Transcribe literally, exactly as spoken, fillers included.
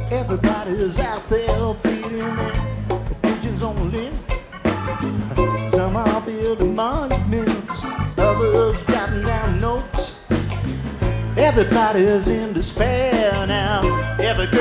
Everybody's out there feeding their pigeons on the limb. Some are building monuments, others jotting down notes. Everybody's in despair now. Every